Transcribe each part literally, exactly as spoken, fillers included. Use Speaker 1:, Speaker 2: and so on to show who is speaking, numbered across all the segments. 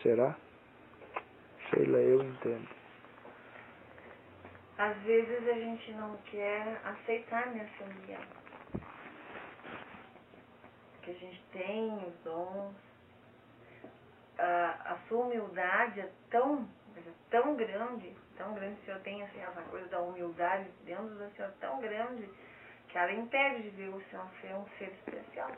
Speaker 1: Será? Sheila, eu entendo.
Speaker 2: Às vezes a gente não quer aceitar nessa união. Que a gente tem os dons. A, a sua humildade é tão, é tão grande, tão grande, o Senhor tem assim, essa coisa da humildade dentro do Senhor tão grande, que ela impede de ver o Senhor ser um ser especial.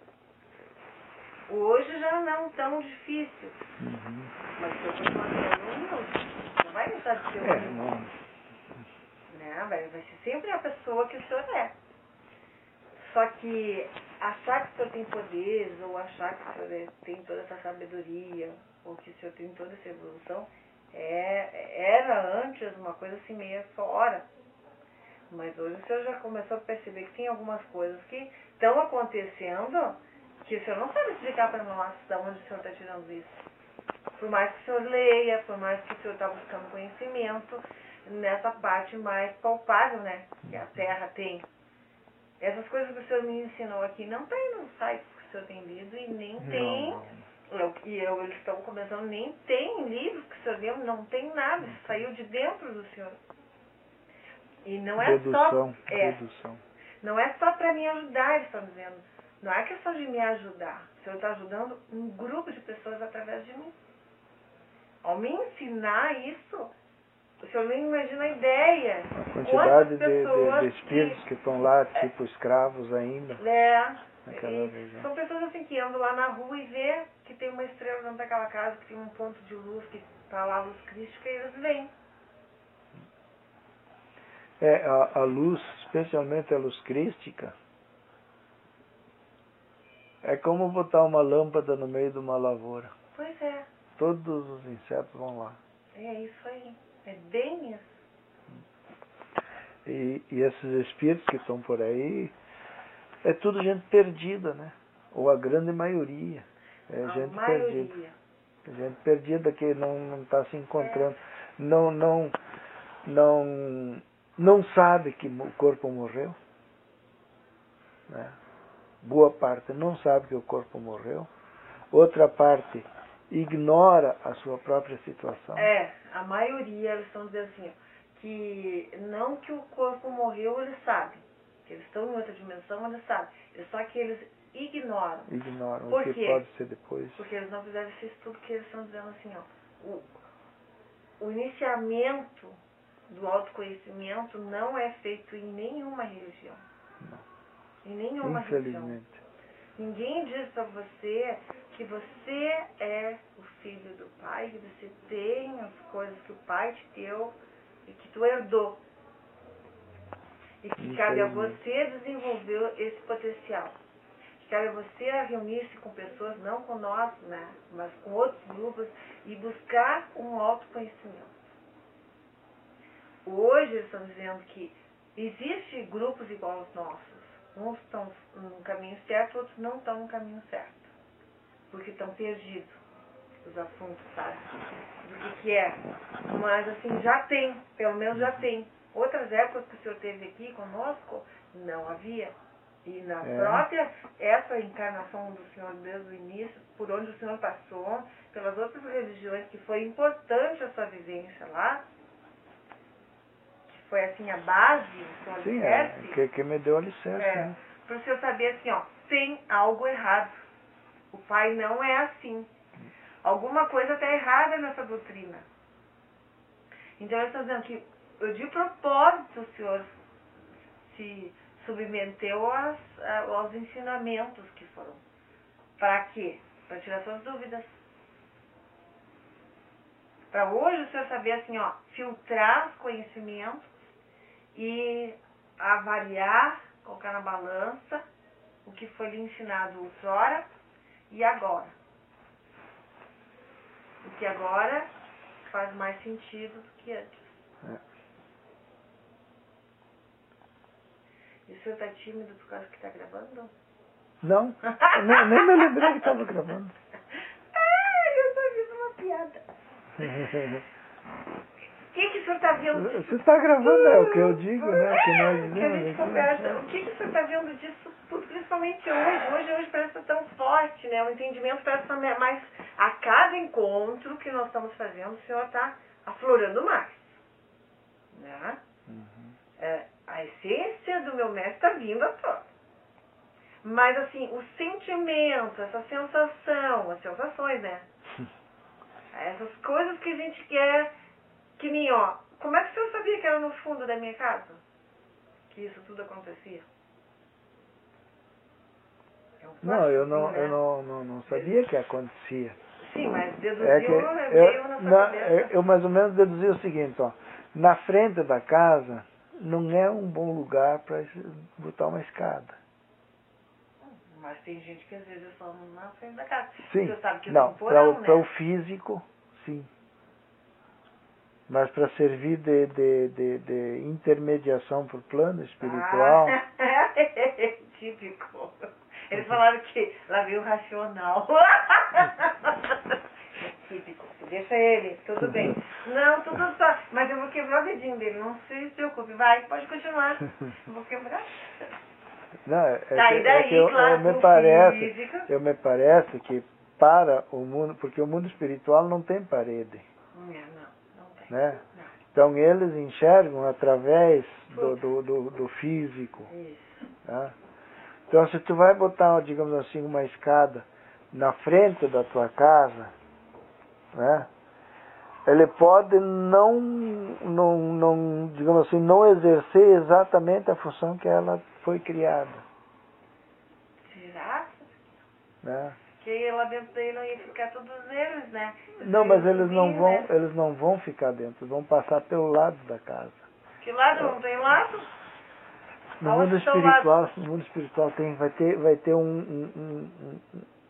Speaker 2: Hoje já não é tão difícil,
Speaker 1: Uhum.
Speaker 2: mas eu continuo sendo humilde. Não vai deixar de ser
Speaker 1: É,
Speaker 2: humilde.
Speaker 1: não.
Speaker 2: Né? Vai, vai ser sempre a pessoa que o Senhor é. Só que achar que o Senhor tem poderes, ou achar que o Senhor é- tem toda essa sabedoria, ou que o Senhor tem toda essa evolução, é, era antes uma coisa assim meio fora. Mas hoje o Senhor já começou a perceber que tem algumas coisas que estão acontecendo que o Senhor não sabe explicar para nós de onde o Senhor está tirando isso. Por mais que o Senhor leia, por mais que o Senhor está buscando conhecimento, nessa parte mais palpável, né, que a Terra tem. Essas coisas que o Senhor me ensinou aqui não tem no site que o Senhor tem lido e nem tem,
Speaker 1: Não,
Speaker 2: eu, e eu, eles estão começando, nem tem livro que o Senhor leu, não tem nada, isso saiu de dentro do Senhor. E não é
Speaker 1: dedução,
Speaker 2: só, é,
Speaker 1: dedução.
Speaker 2: não é só para me ajudar, eles estão dizendo. Não é questão de me ajudar. O Senhor está ajudando um grupo de pessoas através de mim. Ao me ensinar isso, o Senhor nem imagina a ideia.
Speaker 1: A quantidade
Speaker 2: Quantas
Speaker 1: de, de,
Speaker 2: pessoas
Speaker 1: de espíritos que estão lá, tipo escravos ainda.
Speaker 2: É,
Speaker 1: Naquela
Speaker 2: e
Speaker 1: região.
Speaker 2: são pessoas assim que andam lá na rua e vê que tem uma estrela dentro daquela casa, que tem um ponto de luz, que está lá a luz crística, e eles vêm.
Speaker 1: É, a, a luz, especialmente a luz crística, é como botar uma lâmpada no meio de uma lavoura.
Speaker 2: Pois é,
Speaker 1: Todos os insetos vão lá.
Speaker 2: é isso aí. É bem isso.
Speaker 1: E, e esses espíritos que estão por aí, é tudo gente perdida, né? Ou a grande maioria. É
Speaker 2: A
Speaker 1: gente
Speaker 2: maioria.
Speaker 1: perdida. Gente perdida que não está se encontrando.
Speaker 2: É.
Speaker 1: Não, não, não, não sabe que o corpo morreu. Né? Boa parte não sabe que o corpo morreu. Outra parte ignora a sua própria situação.
Speaker 2: É, a maioria, eles estão dizendo assim, ó, que não que o corpo morreu, eles sabem. Que eles estão em outra dimensão, eles sabem. É só que eles ignoram.
Speaker 1: Ignoram
Speaker 2: Por
Speaker 1: o que
Speaker 2: quê?
Speaker 1: pode ser depois.
Speaker 2: Porque eles não fizeram esse estudo que eles estão dizendo assim, ó. O, o iniciamento do autoconhecimento não é feito em nenhuma religião.
Speaker 1: Não.
Speaker 2: Em nenhuma religião.
Speaker 1: Infelizmente.
Speaker 2: Ninguém diz para você que você é o filho do pai, que você tem as coisas que o pai te deu e que tu herdou. E que cabe a você desenvolver esse potencial. Que cabe a você reunir-se com pessoas, não com nós, né, mas com outros grupos, e buscar um autoconhecimento. Hoje eles estão dizendo que existem grupos igual aos nossos. Uns estão no caminho certo, outros não estão no caminho certo. Porque estão perdidos os assuntos, sabe? Do que, que é. Mas assim, já tem, pelo menos já tem. Outras épocas que o senhor teve aqui conosco, não havia. E na
Speaker 1: É.
Speaker 2: própria, essa encarnação do senhor desde o início, por onde o senhor passou, pelas outras religiões, que foi importante a sua vivência lá, que foi assim a base, o seu
Speaker 1: Sim, é,
Speaker 2: alicerce,
Speaker 1: que, que me deu alicerce.
Speaker 2: é,
Speaker 1: Né?
Speaker 2: para o senhor saber assim, ó, tem algo errado. O pai não é assim. Alguma coisa está errada nessa doutrina. Então, eu estou dizendo que, eu, de propósito, o senhor se submeteu aos, aos ensinamentos que foram. Para quê? Para tirar suas dúvidas. Para hoje o senhor saber, assim, ó, filtrar os conhecimentos e avaliar, colocar na balança o que foi lhe ensinado outrora e agora. O que agora faz mais sentido do que antes.
Speaker 1: É.
Speaker 2: E o senhor está tímido por causa que está gravando?
Speaker 1: Não, eu nem, nem me lembrei que estava gravando.
Speaker 2: Ah, eu só fiz uma piada. O que, que o senhor está vendo disso?
Speaker 1: Você está gravando, é o que eu digo, né? Que nós
Speaker 2: Que a
Speaker 1: dizemos
Speaker 2: gente
Speaker 1: aqui.
Speaker 2: conversa. O que, que o senhor está vendo disso tudo, principalmente hoje? Hoje, hoje parece estar tão forte, né? O entendimento parece estar mais a cada encontro que nós estamos fazendo, o Senhor está aflorando mais. Né?
Speaker 1: Uhum.
Speaker 2: É, a essência do meu mestre está vindo à tona. Mas assim, o sentimento, essa sensação, as sensações, né? Essas coisas que a gente quer, que nem, ó, como é que o senhor sabia que era no fundo da minha casa? Que isso tudo acontecia? É um
Speaker 1: Não, eu
Speaker 2: assim,
Speaker 1: não,
Speaker 2: né?
Speaker 1: eu não, não, não sabia que acontecia.
Speaker 2: Sim, mas deduziu,
Speaker 1: É que
Speaker 2: veio
Speaker 1: eu,
Speaker 2: na sua
Speaker 1: na,
Speaker 2: cabeça.
Speaker 1: eu mais ou menos deduzi o seguinte, ó, na frente da casa não é um bom lugar para botar uma escada.
Speaker 2: Mas tem gente que às vezes é só na frente da casa.
Speaker 1: Sim,
Speaker 2: Você sabe que
Speaker 1: não,
Speaker 2: tem
Speaker 1: para
Speaker 2: porão,
Speaker 1: o,
Speaker 2: né?
Speaker 1: para o físico, sim. Mas para servir de, de, de, de intermediação para o plano espiritual...
Speaker 2: Ah, típico. Eles falaram que lá veio o racional. É típico. Deixa ele, tudo bem. Não, tudo só. Mas eu vou quebrar o dedinho dele, não se preocupe. Vai, pode continuar. Eu vou quebrar.
Speaker 1: Não, é,
Speaker 2: Tá,
Speaker 1: que,
Speaker 2: e daí,
Speaker 1: é que eu,
Speaker 2: claro,
Speaker 1: eu me
Speaker 2: pro
Speaker 1: parece,
Speaker 2: físico.
Speaker 1: eu me parece que para o mundo, porque o mundo espiritual não tem parede,
Speaker 2: Não, não, não tem.
Speaker 1: né?
Speaker 2: Não.
Speaker 1: Então eles enxergam através do, do, do, do físico.
Speaker 2: Isso.
Speaker 1: Tá? Então se tu vai botar, digamos assim, uma escada na frente da tua casa, né? Ele pode não, não, não, digamos assim, não exercer exatamente a função que ela foi criada.
Speaker 2: Será?
Speaker 1: Né?
Speaker 2: Que lá dentro daí não ia ficar todos eles, né?
Speaker 1: Não, mas eles
Speaker 2: subir,
Speaker 1: não vão,
Speaker 2: né?
Speaker 1: eles não vão ficar dentro, vão passar pelo lado da casa.
Speaker 2: Que lado não tem lado?
Speaker 1: No
Speaker 2: Aonde
Speaker 1: mundo
Speaker 2: está o lado?
Speaker 1: espiritual, no mundo espiritual tem, vai ter, vai ter um, um, um,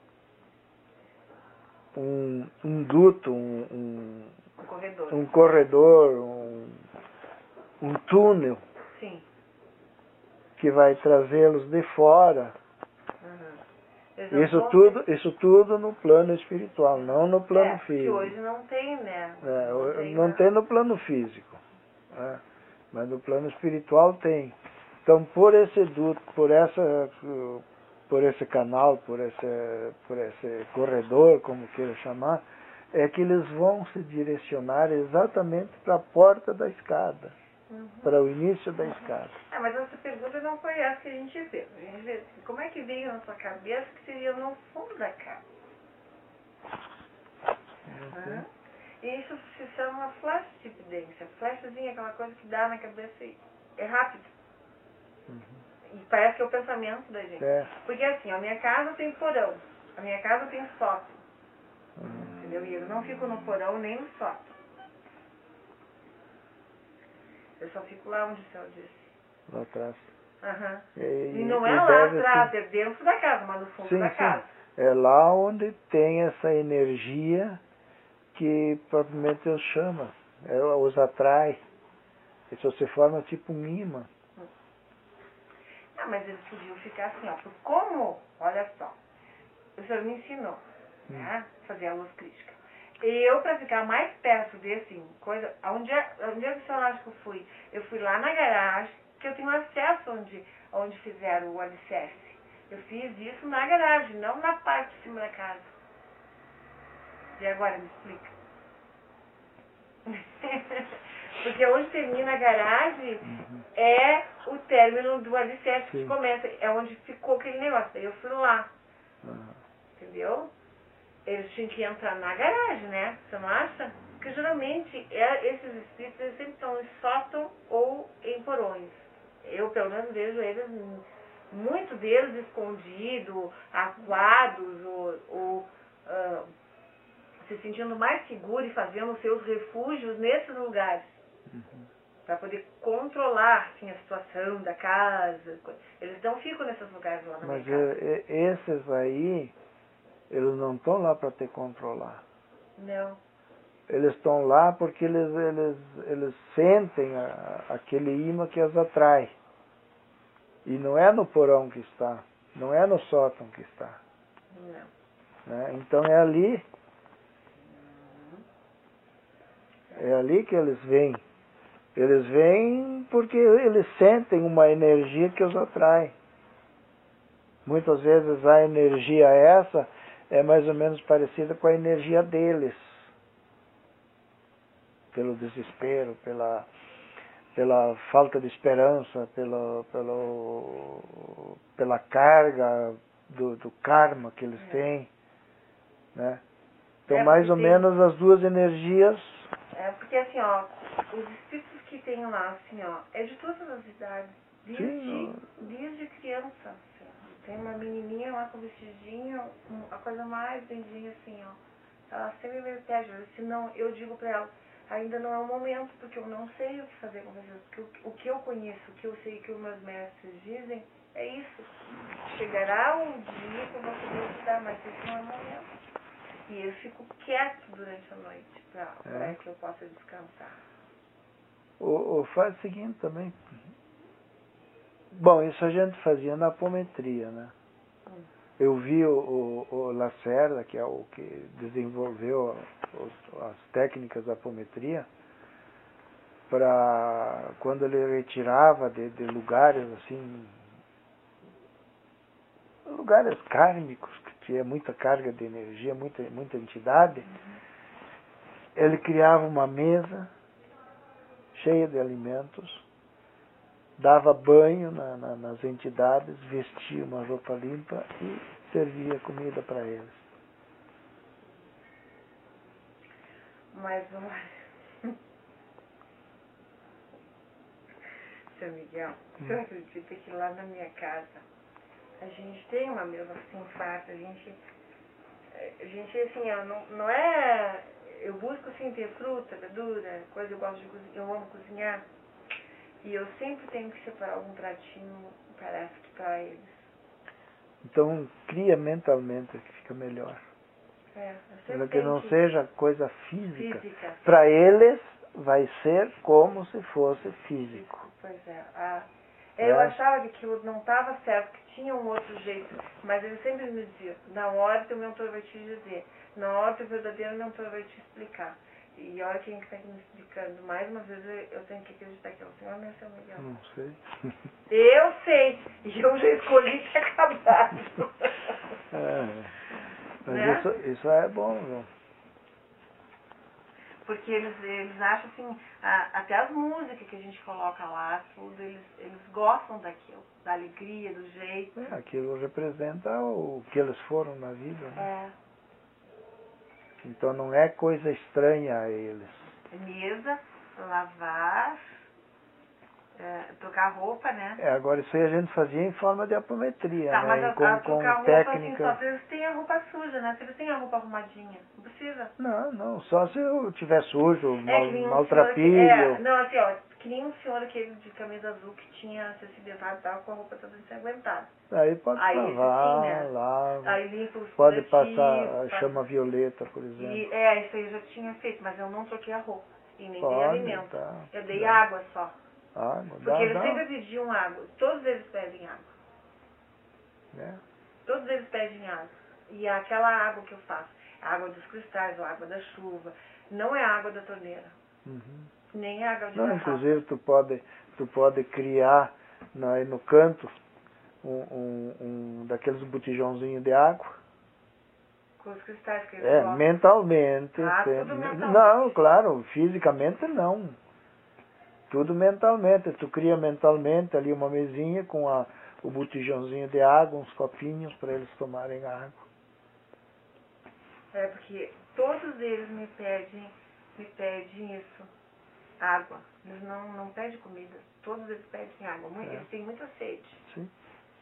Speaker 1: um, um, um duto, um, um,
Speaker 2: Um corredor.
Speaker 1: um corredor, um, um túnel
Speaker 2: Sim.
Speaker 1: que vai trazê-los de fora.
Speaker 2: Uhum. Eles não
Speaker 1: Isso
Speaker 2: vão
Speaker 1: tudo, isso tudo no plano espiritual, não no plano
Speaker 2: É, que
Speaker 1: físico.
Speaker 2: hoje não tem, né?
Speaker 1: É,
Speaker 2: Não tem,
Speaker 1: não
Speaker 2: né?
Speaker 1: tem no plano físico, né? Mas no plano espiritual tem. Então, por esse duto, por essa, por esse canal, por esse, por esse corredor, como queira chamar, é que eles vão se direcionar exatamente para a porta da escada,
Speaker 2: Uhum.
Speaker 1: para o início da escada.
Speaker 2: Ah, mas essa pergunta não foi essa que a gente fez. A gente fez assim, como é que veio na sua cabeça que seria no fundo da casa? Uhum. E isso se chama flash de evidência. Flashzinha, aquela coisa que dá na cabeça e é rápido.
Speaker 1: Uhum.
Speaker 2: E parece que é o pensamento da gente.
Speaker 1: É.
Speaker 2: Porque assim, a minha casa tem porão, a minha casa tem sótão.
Speaker 1: Uhum.
Speaker 2: Entendeu? E eu não fico no porão nem no sótão. Eu só fico lá onde o senhor disse.
Speaker 1: Lá atrás.
Speaker 2: Uhum.
Speaker 1: E,
Speaker 2: E não
Speaker 1: e
Speaker 2: é lá
Speaker 1: deve
Speaker 2: atrás,
Speaker 1: ser...
Speaker 2: é dentro da casa, mas no fundo
Speaker 1: Sim,
Speaker 2: da
Speaker 1: sim.
Speaker 2: casa.
Speaker 1: É lá onde tem essa energia que propriamente Deus chama. Ela os atrai. Isso se forma tipo um imã.
Speaker 2: Ah, mas eles podiam ficar assim, ó. Porque como, olha só, o senhor me ensinou,
Speaker 1: Hum.
Speaker 2: né? Fazer a luz crítica. E eu, para ficar mais perto desse coisa, onde é, onde é que o senhor acha que eu fui? Eu fui lá na garagem, que eu tenho acesso onde, onde fizeram o alicerce. Eu fiz isso na garagem, não na parte de cima da casa. E agora me explica. Porque onde termina a garagem
Speaker 1: Uhum.
Speaker 2: é o término do alicerce
Speaker 1: Sim.
Speaker 2: que começa. É onde ficou aquele negócio. Daí eu fui lá.
Speaker 1: Uhum.
Speaker 2: Entendeu? Eles tinham que entrar na garagem, né? Você não acha? Porque geralmente é, esses espíritos eles sempre estão em sótão ou em porões. Eu pelo menos vejo eles, muitos deles escondidos, acuados ou, ou uh, se sentindo mais seguros e fazendo seus refúgios nesses lugares.
Speaker 1: Uhum.
Speaker 2: Para poder controlar assim, a situação da casa. Eles não ficam nesses lugares lá na
Speaker 1: Mas
Speaker 2: minha casa.
Speaker 1: é, é, esses aí, eles não estão lá para te controlar.
Speaker 2: Não.
Speaker 1: Eles estão lá porque eles, eles, eles sentem a, aquele imã que os atrai. E não é no porão que está, não é no sótão que está.
Speaker 2: Não.
Speaker 1: Né? Então é ali, é ali que eles vêm. Eles vêm porque eles sentem uma energia que os atrai. Muitas vezes a energia essa é mais ou menos parecida com a energia deles. Pelo desespero, pela, pela falta de esperança, pela, pela, pela carga do, do karma que eles têm. Né? Então,
Speaker 2: É,
Speaker 1: mais ou
Speaker 2: tem...
Speaker 1: menos as duas energias...
Speaker 2: É, porque assim, ó, os espíritos que tem lá, assim, ó, é de todas as idades. Desde,
Speaker 1: Sim,
Speaker 2: desde criança. Assim, tem uma menininha lá com vestidinho, a coisa mais lindinha, assim, ó. Ela sempre me pede, se não, eu digo pra ela, ainda não é o momento, porque eu não sei o que fazer com vocês. Porque o, o que eu conheço, o que eu sei que os meus mestres dizem, é isso. Chegará um dia que eu vou poder ajudar, mas esse não é o momento. E eu fico quieto durante a noite, para
Speaker 1: É.
Speaker 2: que eu possa descansar.
Speaker 1: O, o, faz o seguinte também. Bom, isso a gente fazia na apometria, né?
Speaker 2: Hum.
Speaker 1: Eu vi o, o, o Lacerda, que é o que desenvolveu os, as técnicas da apometria, para quando ele retirava de, de lugares assim, lugares kármicos, que tinha muita carga de energia, muita, muita entidade, uhum. Ele criava uma mesa cheia de alimentos, dava banho na, na, nas entidades, vestia uma roupa limpa e servia comida para eles.
Speaker 2: Mas, seu Miguel, hum. Você acredita que lá na minha casa a gente tem uma mesa assim farta, a gente, a gente assim, ó, não, não é, eu busco assim ter fruta, verdura, coisa, eu gosto de cozinhar, eu amo cozinhar, e eu sempre tenho que separar algum pratinho, parece que para eles.
Speaker 1: Então cria mentalmente que fica melhor.
Speaker 2: É,
Speaker 1: para que não que... seja coisa física.
Speaker 2: física.
Speaker 1: Para eles vai ser como se fosse físico.
Speaker 2: Pois é. Ah, eu é. achava que aquilo não estava certo, que tinha um outro jeito, mas ele sempre me dizia, na hora que o mentor vai te dizer, na hora que o verdadeiro mentor vai te explicar. E olha quem está aqui me explicando. Mais uma vez eu tenho que acreditar que é o Senhor, meu Senhor Miguel.
Speaker 1: Não sei.
Speaker 2: Eu sei. E eu já escolhi ter acabado.
Speaker 1: É, mas
Speaker 2: né?
Speaker 1: isso, isso é bom, viu?
Speaker 2: Porque eles, eles acham assim, a, até as músicas que a gente coloca lá, tudo, eles, eles gostam daquilo, da alegria, do jeito.
Speaker 1: É, aquilo representa o que eles foram na vida, né?
Speaker 2: É.
Speaker 1: Então não é coisa estranha a eles.
Speaker 2: Mesa, lavar, é, trocar roupa, né?
Speaker 1: É, agora isso aí a gente fazia em forma de apometria,
Speaker 2: tá,
Speaker 1: né?
Speaker 2: Mas a,
Speaker 1: com,
Speaker 2: a
Speaker 1: com
Speaker 2: trocar roupa,
Speaker 1: técnica...
Speaker 2: assim, só se eles têm a roupa suja, né? Se eles têm a roupa arrumadinha, não precisa.
Speaker 1: Não, não, só se eu tiver sujo,
Speaker 2: é,
Speaker 1: mal,
Speaker 2: que nem um
Speaker 1: maltrapilho.
Speaker 2: Que, é, não, assim, ó, que nem um senhor aquele de camisa azul que tinha acessibilidade e tava com a roupa toda ensanguentada.
Speaker 1: Aí pode
Speaker 2: Aí,
Speaker 1: lavar,
Speaker 2: sim, né?
Speaker 1: lava.
Speaker 2: Aí limpa os
Speaker 1: Pode passar
Speaker 2: paliativos,
Speaker 1: chama violeta, por exemplo.
Speaker 2: E, é, isso aí eu já tinha feito, mas eu não troquei a roupa. E nem dei
Speaker 1: Pode,
Speaker 2: alimento.
Speaker 1: tá,
Speaker 2: Eu dei
Speaker 1: dá.
Speaker 2: água só.
Speaker 1: Água,
Speaker 2: Porque
Speaker 1: dá,
Speaker 2: eles
Speaker 1: dá.
Speaker 2: sempre pediam água. Todos eles pedem água.
Speaker 1: É.
Speaker 2: Todos eles pedem água. E é aquela água que eu faço, a água dos cristais, a água da chuva, não é a água da torneira.
Speaker 1: Uhum.
Speaker 2: Nem a água de
Speaker 1: Não,
Speaker 2: garrafa.
Speaker 1: inclusive tu pode, tu pode criar na, aí no canto um, um, um daqueles botijãozinhos de água.
Speaker 2: Com os cristais que eles
Speaker 1: É,
Speaker 2: colocam.
Speaker 1: mentalmente.
Speaker 2: Ah,
Speaker 1: tem,
Speaker 2: tudo mentalmente.
Speaker 1: Não, claro, fisicamente não. Tudo mentalmente. Tu cria mentalmente ali uma mesinha com a, o botijãozinho de água, uns copinhos para eles tomarem água.
Speaker 2: É porque todos eles me pedem, me pedem isso, água. Eles não, não pedem comida. Todos eles pedem água.
Speaker 1: É.
Speaker 2: Eles têm muita sede.
Speaker 1: Sim.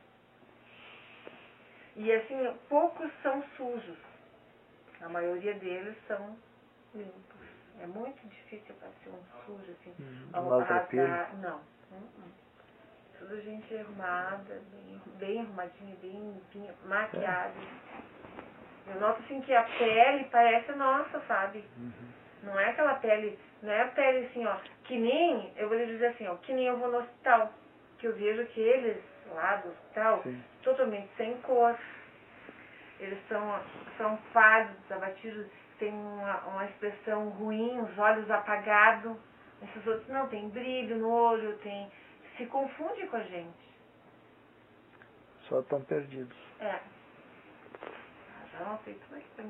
Speaker 2: E assim, poucos são sujos. A maioria deles são limpos. É muito difícil aparecer um sujo, assim,
Speaker 1: Hum,
Speaker 2: a roupa rasgada. Não. Uh-uh. Tudo gente arrumada, bem, bem arrumadinha, bem limpinha, maquiada. É. Eu noto assim que a pele parece nossa, sabe?
Speaker 1: Uhum.
Speaker 2: Não é aquela pele, não é a pele assim, ó, que nem, eu vou lhe dizer assim, ó, que nem eu vou no hospital, que eu vejo que eles lá do hospital, sim, totalmente sem cor. Eles são, são pálidos, abatidos, têm uma, uma expressão ruim, os olhos apagados. Esses outros não, tem brilho no olho, tem, se confunde com a gente.
Speaker 1: Só estão perdidos.
Speaker 2: É. Nossa, isso vai